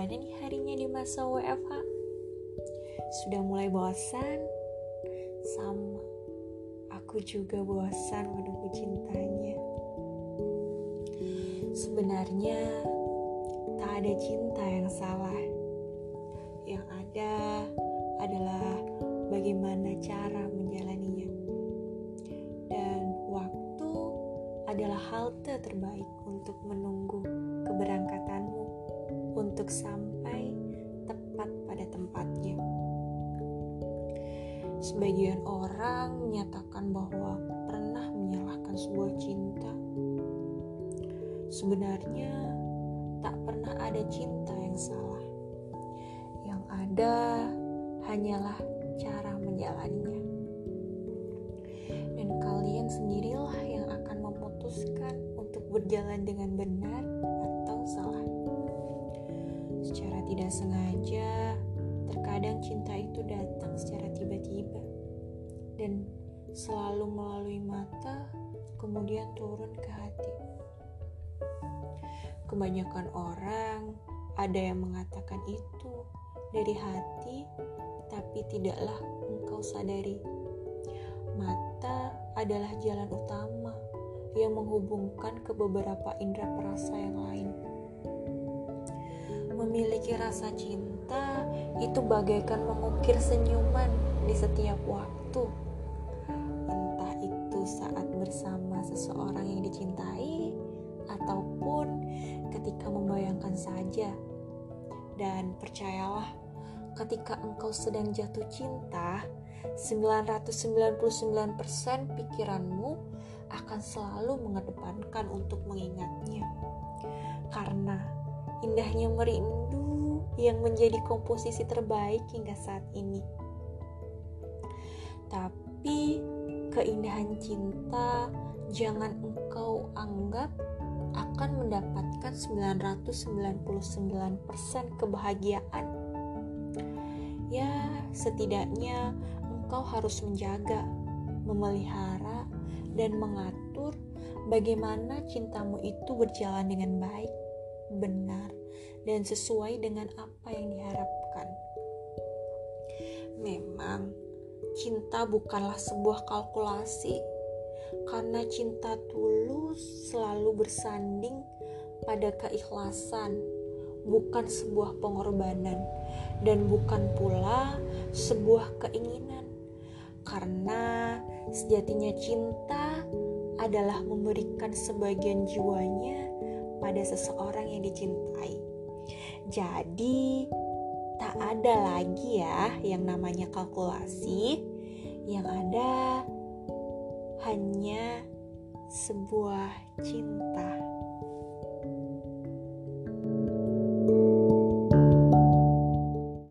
Gimana nih harinya di masa WFH? Sudah mulai bosan? Sama, aku juga bosan menunggu cintanya. Sebenarnya tak ada cinta yang salah. Yang ada adalah bagaimana cara menjalaninya. Dan waktu adalah halte terbaik untuk menunggu keberangkatanmu untuk sampai tepat pada tempatnya. Sebagian orang menyatakan bahwa pernah menyalahkan sebuah cinta. Sebenarnya tak pernah ada cinta yang salah. Yang ada hanyalah cara menjalaninya. Dan kalian sendirilah yang akan memutuskan untuk berjalan dengan benar atau salah. Secara tidak sengaja, terkadang cinta itu datang secara tiba-tiba dan selalu melalui mata, kemudian turun ke hati. Kebanyakan orang ada yang mengatakan itu dari hati, tapi tidaklah engkau sadari. Mata adalah jalan utama yang menghubungkan ke beberapa indera perasa yang lain. Memiliki rasa cinta itu bagaikan mengukir senyuman di setiap waktu. Entah itu saat bersama seseorang yang dicintai ataupun ketika membayangkan saja. Dan percayalah, ketika engkau sedang jatuh cinta, 999% pikiranmu akan selalu mengedepankan untuk mengingatnya. Karena indahnya merindu yang menjadi komposisi terbaik hingga saat ini. Tapi keindahan cinta jangan engkau anggap akan mendapatkan 999% kebahagiaan. Ya, setidaknya engkau harus menjaga, memelihara, dan mengatur bagaimana cintamu itu berjalan dengan baik, benar, dan sesuai dengan apa yang diharapkan. Memang, cinta bukanlah sebuah kalkulasi, karena cinta tulus selalu bersanding pada keikhlasan, bukan sebuah pengorbanan, dan bukan pula sebuah keinginan. Karena sejatinya cinta adalah memberikan sebagian jiwanya pada seseorang yang dicintai. Jadi tak ada lagi ya yang namanya kalkulasi. Yang ada hanya sebuah cinta.